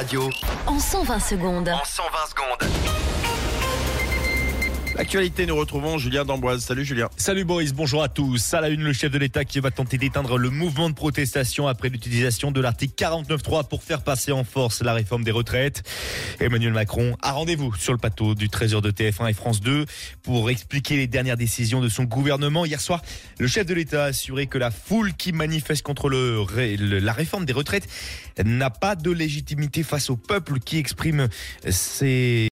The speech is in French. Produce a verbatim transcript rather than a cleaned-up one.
Radio. En cent vingt secondes. En cent vingt secondes. L'actualité, nous retrouvons Julien d'Amboise. Salut Julien. Salut Boris, bonjour à tous. À la une, le chef de l'État qui va tenter d'éteindre le mouvement de protestation après l'utilisation de l'article quarante-neuf trois pour faire passer en force la réforme des retraites. Emmanuel Macron a rendez-vous sur le plateau du treize heures de T F un et France deux pour expliquer les dernières décisions de son gouvernement. Hier soir, le chef de l'État a assuré que la foule qui manifeste contre le, le, la réforme des retraites n'a pas de légitimité face au peuple qui exprime ses